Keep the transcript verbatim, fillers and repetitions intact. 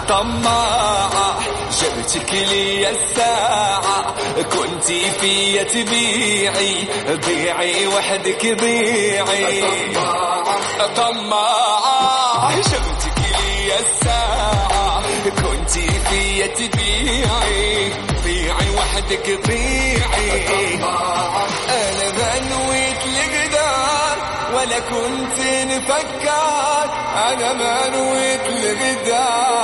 طماعة جبتك لي الساعة كنتي فيا تبيعي بيعي وحدك بيعي طماعة جبتك لي الساعة كنتي فيا تبيعي بيعي وحدك بيعي أنا بنويت لقدار ولا كنت نفكر أنا ما نويت لقدار